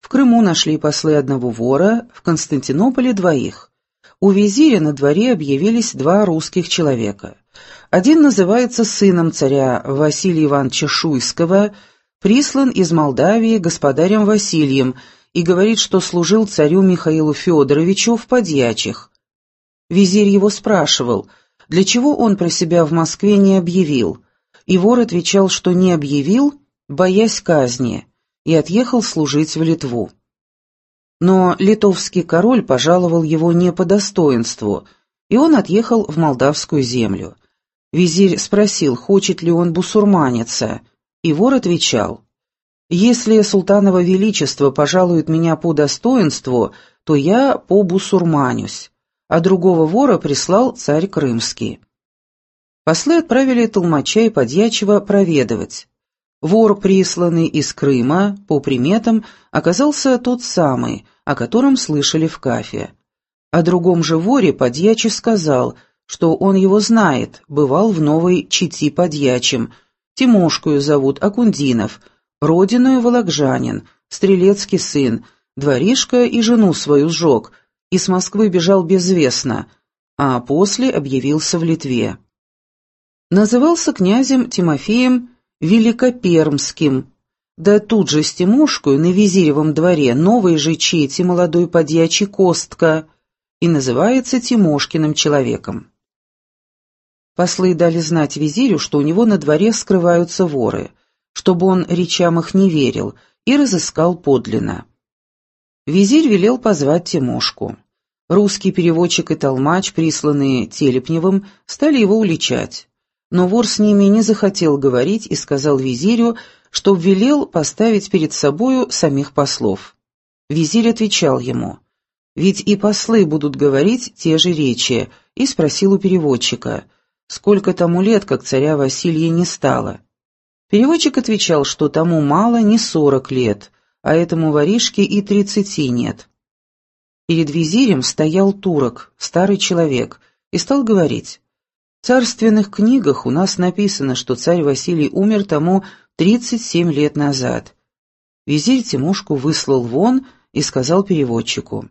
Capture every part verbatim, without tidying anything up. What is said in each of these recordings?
В Крыму нашли послы одного вора, в Константинополе двоих. У визиря на дворе объявились два русских человека. Один называется сыном царя Василия Ивановича Шуйского, прислан из Молдавии господарем Василием и говорит, что служил царю Михаилу Федоровичу в подьячих. Визирь его спрашивал, для чего он про себя в Москве не объявил, и вор отвечал, что не объявил, боясь казни, и отъехал служить в Литву. Но литовский король пожаловал его не по достоинству, и он отъехал в молдавскую землю. Визирь спросил, хочет ли он бусурманиться, и вор отвечал, «Если султаново величество пожалует меня по достоинству, то я побусурманюсь», а другого вора прислал царь Крымский. Послы отправили толмача и подьячего проведывать. Вор, присланный из Крыма, по приметам, оказался тот самый, о котором слышали в Кафе. О другом же воре подьячий сказал, что он его знает, бывал в Новой Чити подьячим, Тимошкою зовут Акундинов, родиною волокжанин, стрелецкий сын, дворишко и жену свою сжег, и с Москвы бежал безвестно, а после объявился в Литве. Назывался князем Тимофеем Великопермским, да тут же с Тимошкою на визиревом дворе новой же чети молодой подьячий Костка, и называется Тимошкиным человеком. Послы дали знать визирю, что у него на дворе скрываются воры, чтобы он речам их не верил, и разыскал подлинно. Визирь велел позвать Тимошку. Русский переводчик и толмач, присланные Телепневым, стали его уличать. Но вор с ними не захотел говорить и сказал визирю, что велел поставить перед собою самих послов. Визирь отвечал ему, «Ведь и послы будут говорить те же речи», и спросил у переводчика, сколько тому лет, как царя Василия не стало. Переводчик отвечал, что тому мало не сорок лет, а этому воришке и тридцати нет. Перед визирем стоял турок, старый человек, и стал говорить, «В царственных книгах у нас написано, что царь Василий умер тому тридцать семь лет назад». Визирь Тимошку выслал вон и сказал переводчику,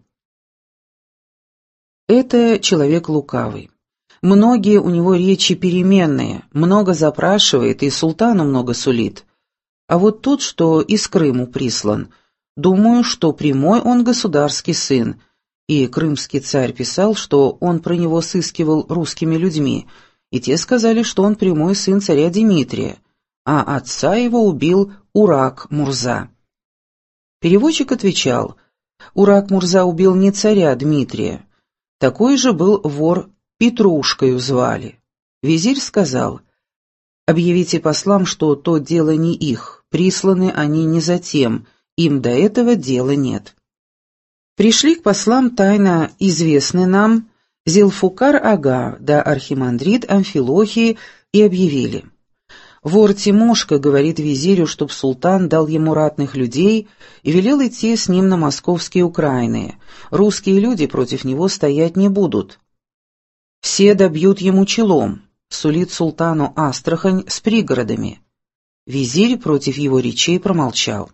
«Это человек лукавый. Многие у него речи переменные, много запрашивает и султану много сулит. А вот тот, что из Крыму прислан, думаю, что прямой он государский сын, и крымский царь писал, что он про него сыскивал русскими людьми, и те сказали, что он прямой сын царя Дмитрия, а отца его убил Урак Мурза». Переводчик отвечал, «Урак Мурза убил не царя Дмитрия, такой же был вор Петрушкою звали». Визирь сказал, «Объявите послам, что то дело не их, присланы они не за тем, им до этого дела нет». Пришли к послам тайно известный нам Зилфукар-ага да архимандрит Амфилохий и объявили. Вор Тимошка говорит визирю, чтоб султан дал ему ратных людей и велел идти с ним на московские Украины. Русские люди против него стоять не будут. Все добьют ему челом, сулит султану Астрахань с пригородами. Визирь против его речей промолчал.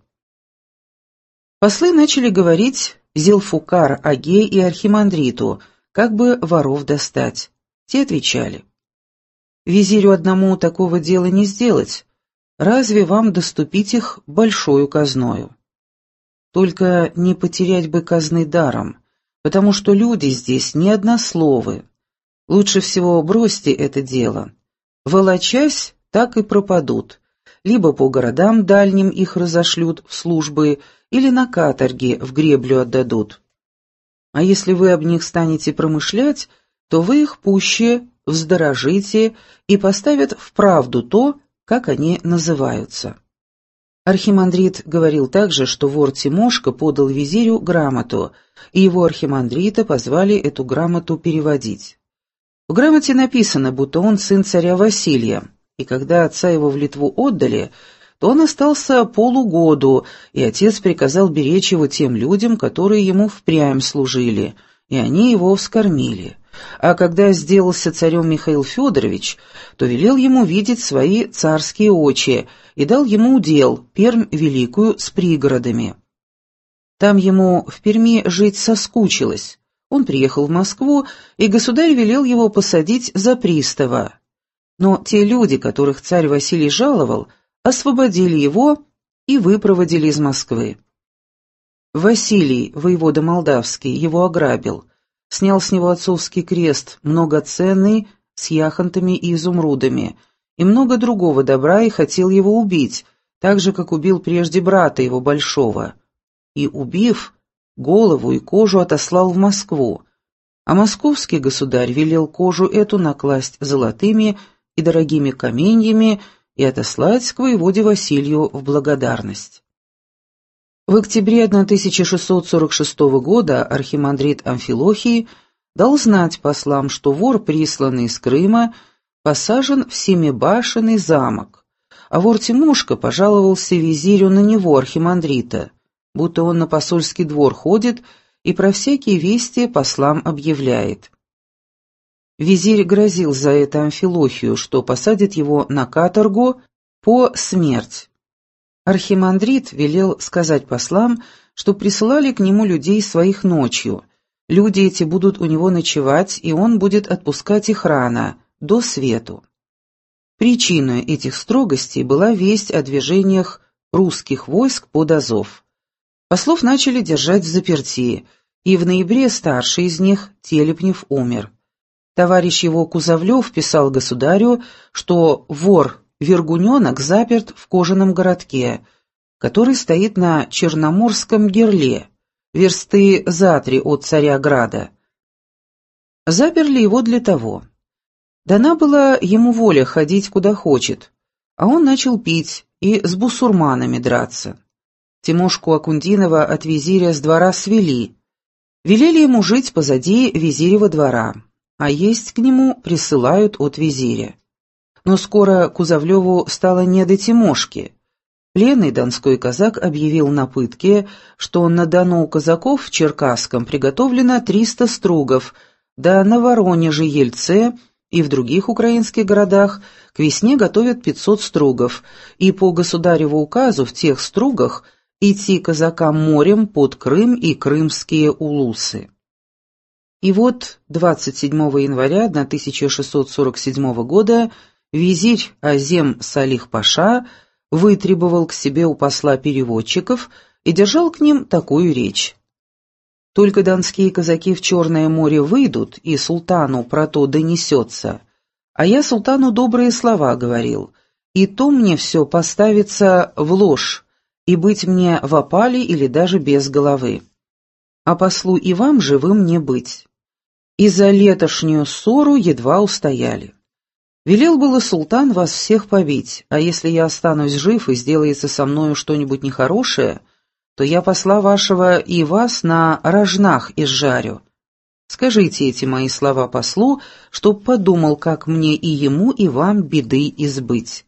Послы начали говорить Зилфукар-аге и архимандриту, как бы воров достать. Те отвечали, «Визирю одному такого дела не сделать, разве вам доступить их большою казною? Только не потерять бы казны даром, потому что люди здесь не однословы. Лучше всего бросьте это дело. Волочась, так и пропадут, либо по городам дальним их разошлют в службы, или на каторге в греблю отдадут. А если вы об них станете промышлять, то вы их пуще вздорожите и поставят в правду то, как они называются». Архимандрит говорил также, что вор Тимошка подал визирю грамоту, и его архимандрита позвали эту грамоту переводить. В грамоте написано, будто он сын царя Василия, и когда отца его в Литву отдали, то он остался полугоду, и отец приказал беречь его тем людям, которые ему впрямь служили, и они его вскормили. А когда сделался царем Михаил Федорович, то велел ему видеть свои царские очи и дал ему удел, Пермь великую с пригородами. Там ему в Перми жить соскучилось. Он приехал в Москву, и государь велел его посадить за пристава. Но те люди, которых царь Василий жаловал, освободили его и выпроводили из Москвы. Василий, воевода молдавский, его ограбил, снял с него отцовский крест, многоценный, с яхонтами и изумрудами, и много другого добра, и хотел его убить, так же, как убил прежде брата его большого. И, убив, голову и кожу отослал в Москву, а московский государь велел кожу эту накласть золотыми и дорогими каменьями и отослать к воеводе Василию в благодарность. В октябре тысяча шестьсот сорок шестого года архимандрит Амфилохий дал знать послам, что вор, присланный из Крыма, посажен в семибашенный замок, а вор Тимошка пожаловался визирю на него, архимандрита, будто он на посольский двор ходит и про всякие вести послам объявляет. Визирь грозил за это Амфилохию, что посадит его на каторгу по смерть. Архимандрит велел сказать послам, что присылали к нему людей своих ночью. Люди эти будут у него ночевать, и он будет отпускать их рано, до свету. Причиной этих строгостей была весть о движениях русских войск под Азов. Послов начали держать взаперти, и в ноябре старший из них, Телепнев, умер. Товарищ его Кузовлев писал государю, что вор Вергуненок заперт в кожаном городке, который стоит на Черноморском герле, версты за три от Царя-Града. Заперли его для того. Дана была ему воля ходить куда хочет, а он начал пить и с бусурманами драться. Тимошку Акундинова от визиря с двора свели. Велели ему жить позади визирева двора, а есть к нему присылают от визиря. Но скоро Кузовлеву стало не до Тимошки. Пленный донской казак объявил на пытке, что на Дону у казаков в Черкасском приготовлено триста стругов, да на Воронеже, Ельце и в других украинских городах к весне готовят пятьсот стругов, и по государеву указу в тех стругах идти казакам морем под Крым и крымские улусы. И вот двадцать седьмого января тысяча шестьсот сорок седьмого года визирь Азем Салих-паша вытребовал к себе у посла переводчиков и держал к ним такую речь. «Только донские казаки в Черное море выйдут, и султану про то донесется, а я султану добрые слова говорил, и то мне все поставится в ложь, и быть мне в опале или даже без головы. А послу и вам живым не быть. И за летошнюю ссору едва устояли. Велел было султан вас всех побить, а если я останусь жив и сделается со мною что-нибудь нехорошее, то я посла вашего и вас на рожнах изжарю. Скажите эти мои слова послу, чтоб подумал, как мне и ему, и вам беды избыть.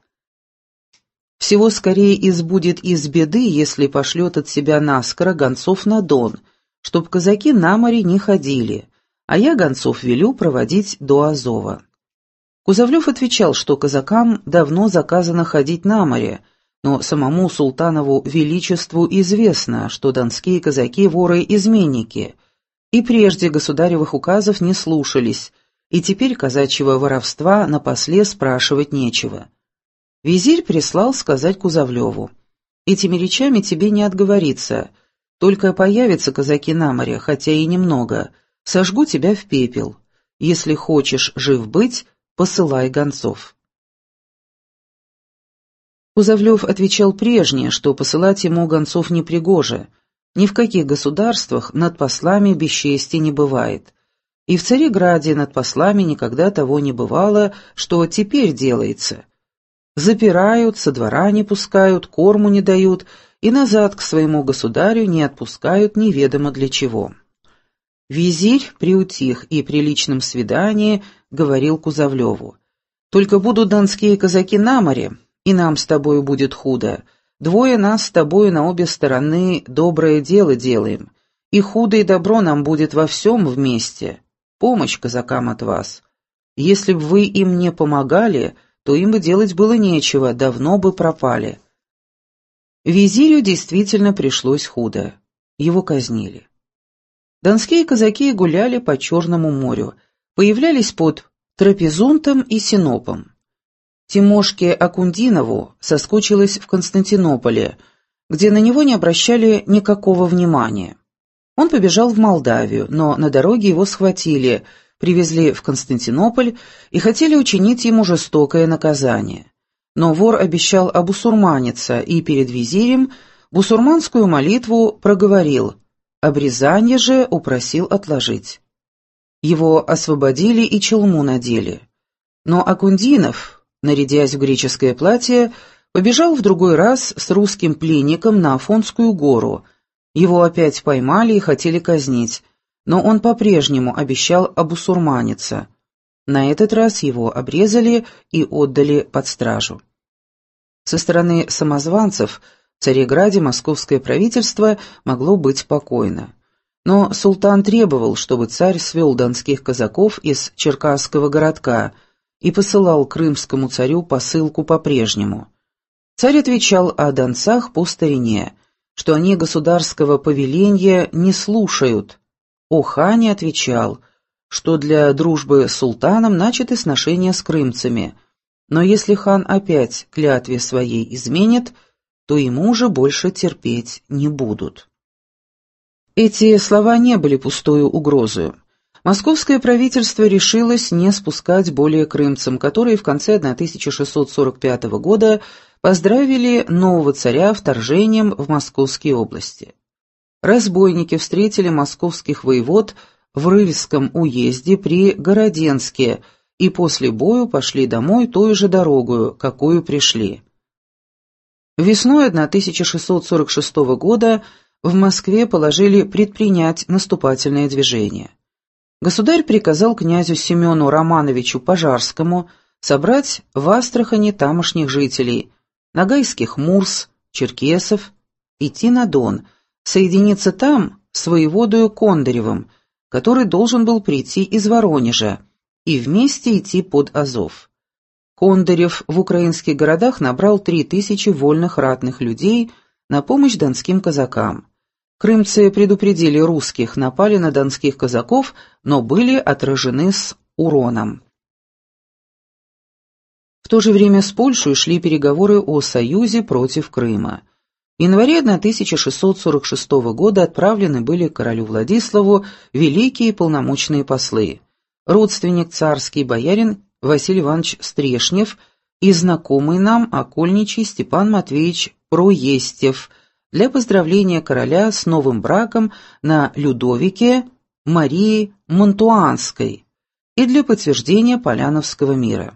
Всего скорее избудет из беды, если пошлет от себя наскоро гонцов на Дон, чтоб казаки на море не ходили, а я гонцов велю проводить до Азова». Кузовлев отвечал, что казакам давно заказано ходить на море, но самому султанову величеству известно, что донские казаки воры-изменники, и прежде государевых указов не слушались, и теперь казачьего воровства на после спрашивать нечего. Визирь прислал сказать Кузовлеву: «Этими речами тебе не отговориться, только появятся казаки на море, хотя и немного, сожгу тебя в пепел. Если хочешь жив быть, посылай гонцов». Кузовлев отвечал прежнее, что посылать ему гонцов непригоже. Ни в каких государствах над послами бесчестия не бывает. И в Цареграде над послами никогда того не бывало, что теперь делается. Запирают, со двора не пускают, корму не дают и назад к своему государю не отпускают неведомо для чего. Визирь приутих и при личном свидании говорил Кузовлеву: «Только будут донские казаки на море, и нам с тобою будет худо. Двое нас с тобою на обе стороны доброе дело делаем, и худо и добро нам будет во всем вместе. Помощь казакам от вас. Если б вы им не помогали, то им бы делать было нечего, давно бы пропали». Визирю действительно пришлось худо. его казнили. Донские казаки гуляли по Черному морю, появлялись под Трапезунтом и Синопом. Тимошке Акундинову соскучилось в Константинополе, где на него не обращали никакого внимания. Он побежал в Молдавию, но на дороге его схватили, привезли в Константинополь и хотели учинить ему жестокое наказание. Но вор обещал обусурманиться и перед визирем бусурманскую молитву проговорил, обрезание же упросил отложить. Его освободили и челму надели. Но Акундинов, нарядясь в греческое платье, побежал в другой раз с русским пленником на Афонскую гору. Его опять поймали и хотели казнить, но он по-прежнему обещал обусурманиться. На этот раз его обрезали и отдали под стражу. Со стороны самозванцев в Цареграде московское правительство могло быть спокойно. Но султан требовал, чтобы царь свел донских казаков из Черкасского городка и посылал крымскому царю посылку по-прежнему. Царь отвечал о донцах по старине, что они государского повеления не слушают. О хане отвечал, что для дружбы с султаном начаты сношения с крымцами, но если хан опять клятве своей изменит, то ему уже больше терпеть не будут. Эти слова не были пустою угрозою. Московское правительство решилось не спускать более крымцам, которые в конце тысяча шестьсот сорок пятого года поздравили нового царя вторжением в московские области. Разбойники встретили московских воевод в Рыльском уезде при Городенске и после бою пошли домой той же дорогою, какую пришли. Весной тысяча шестьсот сорок шестого года в Москве положили предпринять наступательное движение. Государь приказал князю Семену Романовичу Пожарскому собрать в Астрахани тамошних жителей, ногайских мурс, черкесов, идти на Дон, соединиться там с воеводою Кондаревым, который должен был прийти из Воронежа, и вместе идти под Азов. Кондарев в украинских городах набрал три тысячи вольных ратных людей на помощь донским казакам. Крымцы предупредили русских, напали на донских казаков, но были отражены с уроном. В то же время с Польшей шли переговоры о союзе против Крыма. В январе тысяча шестьсот сорок шестого года отправлены были к королю Владиславу великие полномочные послы, родственник царский боярин Василий Иванович Стрешнев и знакомый нам окольничий Степан Матвеевич Проестев для поздравления короля с новым браком на Людовике Марии Монтуанской и для подтверждения Поляновского мира.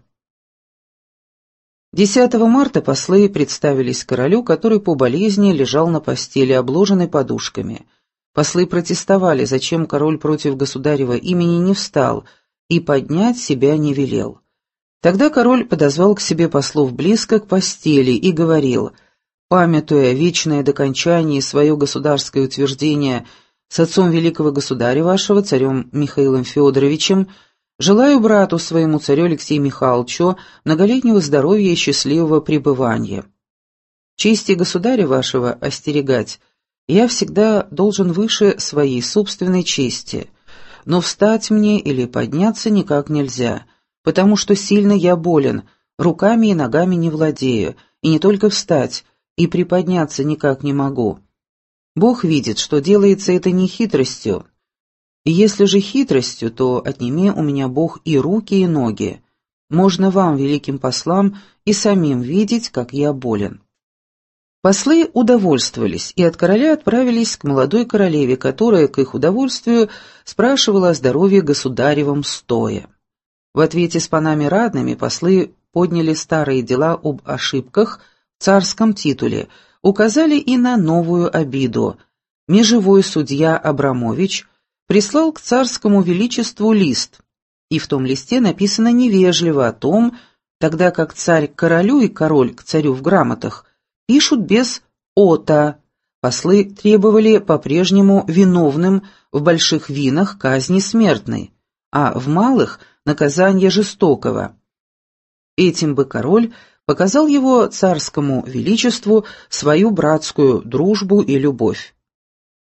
десятого марта послы представились королю, который по болезни лежал на постели, обложенной подушками. Послы протестовали, зачем король против государева имени не встал и поднять себя не велел. Тогда король подозвал к себе послов близко к постели и говорил: «Памятуя вечное докончание и свое государское утверждение с отцом великого государя вашего, царем Михаилом Федоровичем, желаю брату своему, царю Алексею Михайловичу, многолетнего здоровья и счастливого пребывания. Чести государя вашего остерегать я всегда должен выше своей собственной чести, но встать мне или подняться никак нельзя, потому что сильно я болен, руками и ногами не владею, и не только встать, и приподняться никак не могу. Бог видит, что делается это не хитростью. И если же хитростью, то отними у меня Бог и руки, и ноги. Можно вам, великим послам, и самим видеть, как я болен». Послы удовольствовались и от короля отправились к молодой королеве, которая, к их удовольствию, спрашивала о здоровье государевом стоя. В ответе с панами радными послы подняли старые дела об ошибках в царском титуле, указали и на новую обиду. Межевой судья Абрамович прислал к царскому величеству лист, и в том листе написано невежливо о том, тогда как царь к королю и король к царю в грамотах пишут без «ота». Послы требовали по-прежнему виновным в больших винах казни смертной, а в малых – наказания жестокого. Этим бы король показал его царскому величеству свою братскую дружбу и любовь.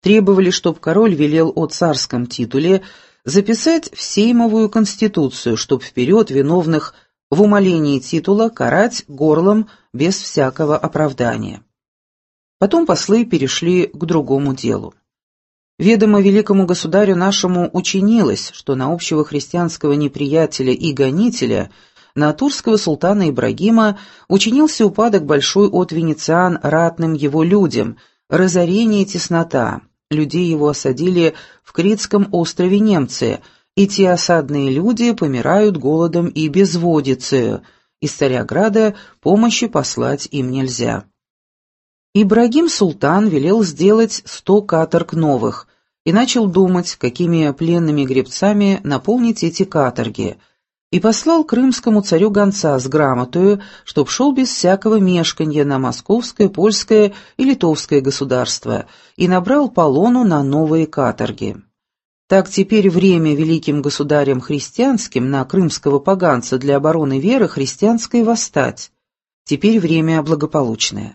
требовали, чтоб король велел о царском титуле записать в Сеймовую конституцию, чтоб вперед виновных в умалении титула карать горлом без всякого оправдания. Потом послы перешли к другому делу. Ведомо великому государю нашему учинилось, что на общего христианского неприятеля и гонителя, на турского султана Ибрагима, учинился упадок большой от венециан ратным его людям, разорение и теснота. Людей его осадили в Критском острове немцы, и те осадные люди помирают голодом и безводицею. Из Царяграда помощи послать им нельзя. Ибрагим султан велел сделать сто каторг новых и начал думать, какими пленными гребцами наполнить эти каторги, и послал крымскому царю гонца с грамотою, чтоб шел без всякого мешканья на московское, польское и литовское государство, и набрал полону на новые каторги. Так теперь время великим государям христианским на крымского поганца для обороны веры христианской восстать. Теперь время благополучное.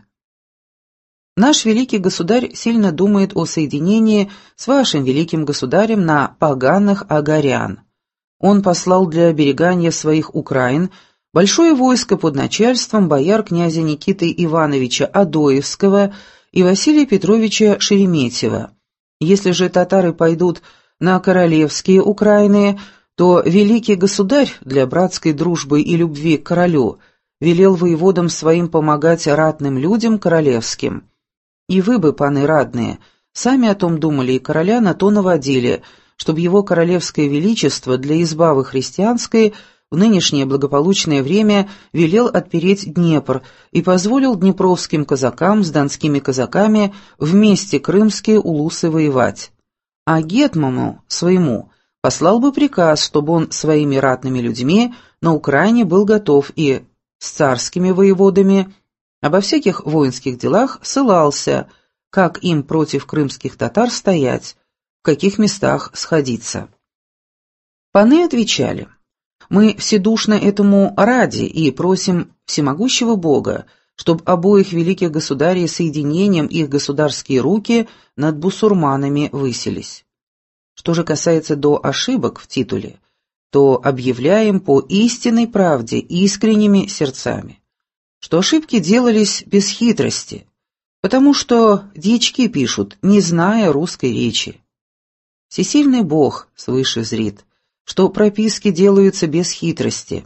Наш великий государь сильно думает о соединении с вашим великим государем на поганых агарян. Он послал для оберегания своих Украин большое войско под начальством бояр князя Никиты Ивановича Адоевского и Василия Петровича Шереметьева. Если же татары пойдут на королевские Украины, то великий государь для братской дружбы и любви к королю велел воеводам своим помогать ратным людям королевским. И вы бы, паны радные, сами о том думали и короля на то наводили, чтобы его королевское величество для избавы христианской в нынешнее благополучное время велел отпереть Днепр и позволил днепровским казакам с донскими казаками вместе крымские улусы воевать. А гетману своему послал бы приказ, чтобы он своими ратными людьми на Украине был готов и с царскими воеводами обо всяких воинских делах ссылался, как им против крымских татар стоять, в каких местах сходиться. Паны отвечали: «Мы вседушно этому ради и просим всемогущего Бога, чтоб обоих великих государей соединением их государские руки над бусурманами высились. Что же касается до ошибок в титуле, то объявляем по истинной правде искренними сердцами, что ошибки делались без хитрости, потому что дьячки пишут, не зная русской речи. Всесильный Бог свыше зрит, что прописки делаются без хитрости.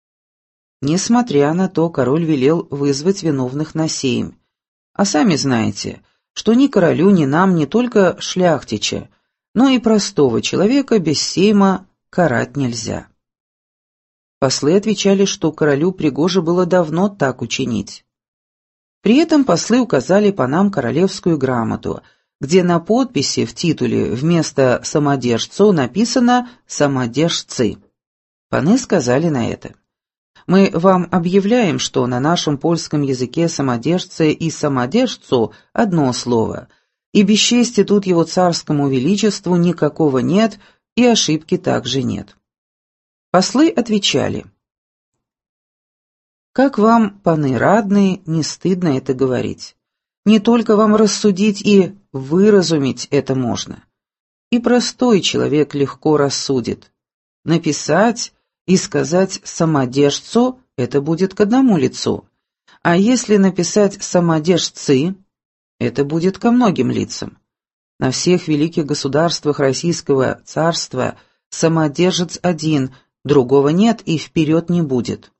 Несмотря на то, король велел вызвать виновных на сейм. А сами знаете, что ни королю, ни нам не только шляхтича, но и простого человека без сейма карать нельзя». Послы отвечали, что королю пригоже было давно так учинить. При этом послы указали панам королевскую грамоту, где на подписи в титуле вместо «самодержцу» написано «самодержцы». Паны сказали на это: «Мы вам объявляем, что на нашем польском языке самодержцы и самодержцу одно слово, и бесчестия тут его царскому величеству никакого нет, и ошибки также нет». Послы отвечали: «Как вам, паны радные, не стыдно это говорить? Не только вам рассудить и выразумить это можно. И простой человек легко рассудит. Написать и сказать самодержцу — это будет к одному лицу, а если написать самодержцы, это будет ко многим лицам. На всех великих государствах Российского царства самодержец один, другого нет и вперед не будет.